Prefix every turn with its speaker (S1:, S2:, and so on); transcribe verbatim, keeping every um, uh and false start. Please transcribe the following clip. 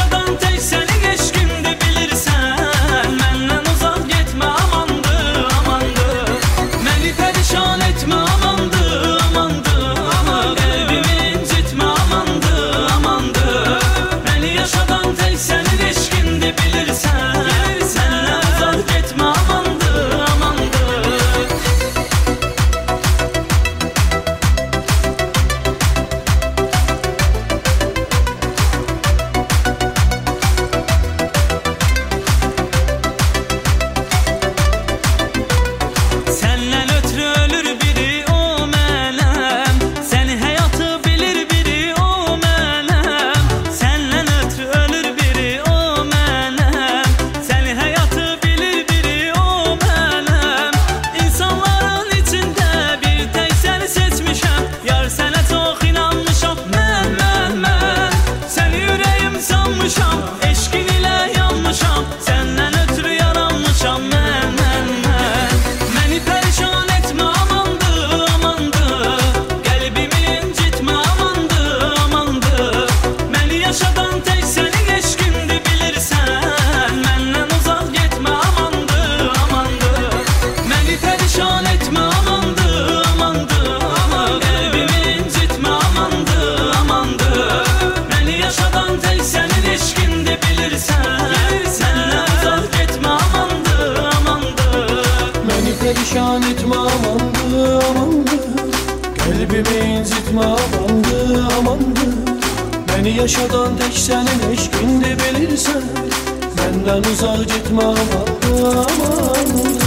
S1: yaşadan tek senin eşkindi bilirsən. Məndən uzaq getmə amandı, amandı. Məni perişan etmə amandı, amandı. Qəlbimi incitmə amandı, amandı. Məni yaşadan tek senin eşkindi bilirsən. Məndən uzaq getmə amandı, amandı. Səndən ötürü ölür biri o mənəm. Səni həyatı bilir biri o mənəm. Səndən ötürü ölür biri o mənəm. Səni həyatı bilir biri o mənəm. İnsanların içində bir tək səni seçmişəm. Yar sənə çox inanmışam mən, mən, mən. Səni ürəyim sanmışam, eşqin ilə yanmışam. Səndən ötürü yaranmışam mən, mən, mən. Məni perişan etmə amandı, amandı. Qəlbimi incitmə amandı, amandı. Məni yaşadan tek senin eşkindi bilirsən. Məndən uzaq getmə amandı, amandı. Məni perişan etmə amandı, amandı. Qəlbimi incitmə amandı, amandı. Məni yaşadan tek senin eşkindi bilirsən. Məndən uzaq getmə amandı, amandı.
S2: Beni perişan etme amandı amandı. Kalbimi incitme amandı amandı. Beni yaşadan tek senin eşkindi bilirsen. Benden uzak gitme amandı amandı.